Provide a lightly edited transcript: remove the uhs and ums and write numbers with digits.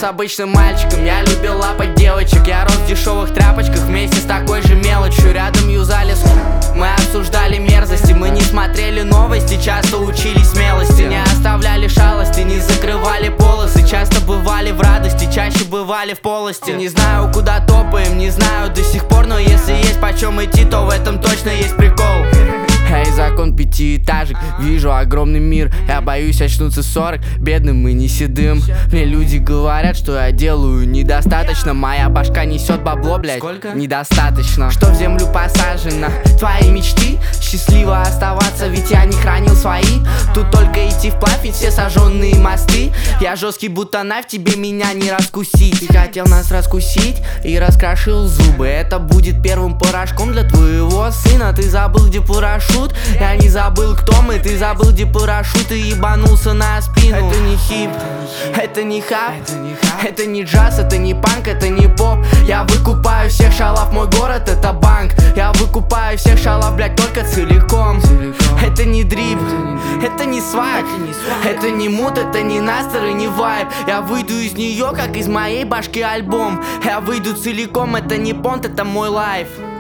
рос обычным мальчиком, я любил лапать девочек. Я рос в дешевых тряпочках вместе с такой же мелочью. Рядом юзали мы обсуждали мерзости. Мы не смотрели новости, часто учились смелости. Не оставляли шалости, не закрывали полосы. Часто бывали в радости, чаще бывали в полости. Не знаю, куда топаем, не знаю до сих пор, но если есть почем идти, то в этом точно есть прикол. Эй, закон пятиэтажек, вижу огромный мир. Я боюсь очнуться 40, бедным и не седым. Мне люди говорят, что я делаю недостаточно. Моя башка несет бабло, блядь. Сколько? Недостаточно. Что в землю посажено? Твои мечты? Счастливо оставаться, ведь я не хранил свои. Тут только идти вплавь, ведь все сожженные мосты. Я жесткий, будто навь, тебе меня не раскусить. Ты хотел нас раскусить и раскрошил зубы. Это будет первым порошком для твоего сына. Ты забыл, где парашют? Я не забыл, кто мы. Ты забыл, где парашют и ебанулся на спину. Это не хип, это не хап, это не джаз, это не панк, это не поп. Я выкупаю всех шалав, мой город это банк. Я выкупаю всех шалав, блядь, только целиком. Это не дрип, это не свайп, это не мут, это не настер и не вайб. Я выйду из нее, как из моей башки альбом. Я выйду целиком, это не понт, это мой лайф.